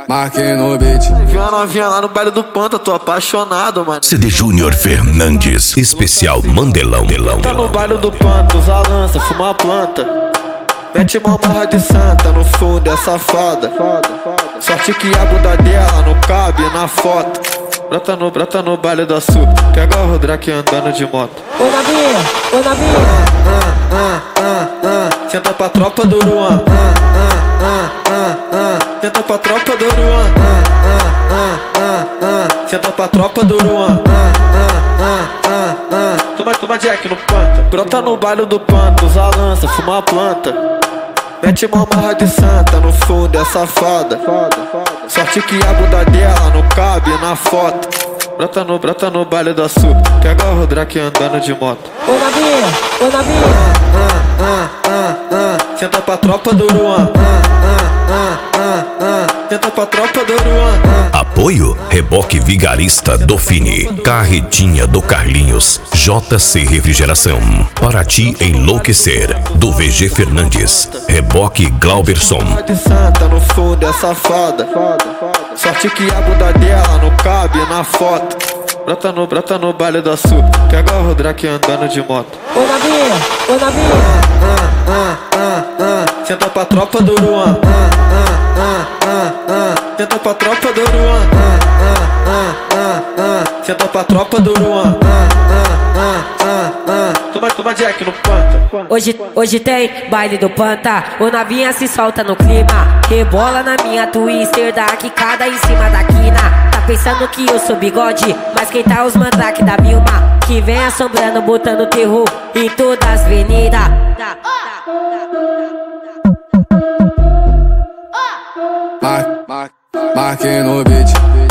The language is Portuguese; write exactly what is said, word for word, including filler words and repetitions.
Marquei no beat. Vi uma novinha lá no baile do Panta, tô apaixonado, mano. C D Júnior Fernandes, especial Mandelão. Delão, Tá no delão. baile do Panta, usa lança, fuma planta. Mete uma marra de santa, no fundo é safada. Sorte que a bunda dela não cabe na foto. Brota no, brota no baile da Sul, pega o Rodraque andando de moto. Ô Navinha, ô Navinha. Ah, ah, ah, ah. Senta pra tropa do Luan. Ah, ah, ah, ah, ah. Senta pra tropa do Luan. Ah, ah, ah, ah, ah. Senta pra tropa do Luan. Ah, ah, ah, ah, ah. Toma, toma Jack no Panta. Brota no baile do Panta, usa lança, fuma planta. Mete uma marra de santa, no fundo é safada. Sorte que a bunda dela não cabe na foto. Brota no, brota no baile da Sul, pega o Rodraque andando de moto. Ô Navinha, ô Navinha. Ah, ah, ah, ah. Senta pra tropa do Luan. Ah, ah, ah, ah, ah. Senta pra tropa do Luan. Ah. Apoio Reboque Vigarista do Fini, Carretinha do Carlinhos, J C Refrigeração, Para Ti Enlouquecer, do V G Fernandes, Reboque Glauberson. De santa, no fundo é safada. Sorte que a bunda dela não cabe na foto. Brota no, brota no baile da Sul, pega o Rodraque andando de moto. Ô Navinha, ô Navinha. Ah, ah, ah, ah. Senta pra tropa do Luan. Ah, ah, ah, ah, ah. Senta pra tropa do Luan. Ah, ah, ah, ah, ah. Senta pra tropa do Luan. Ah, ah, ah, ah, ah. Toma, toma Jack no Panta. Hoje, hoje tem baile do Panta. O Navinha se solta no clima. Rebola na minha twister da quicada em cima da quina. Tá pensando que eu sou bigode, mas quem tá os mandrake da Vilma, que vem assombrando, botando terror em todas as avenidas. Mar, mar, marquei no beat.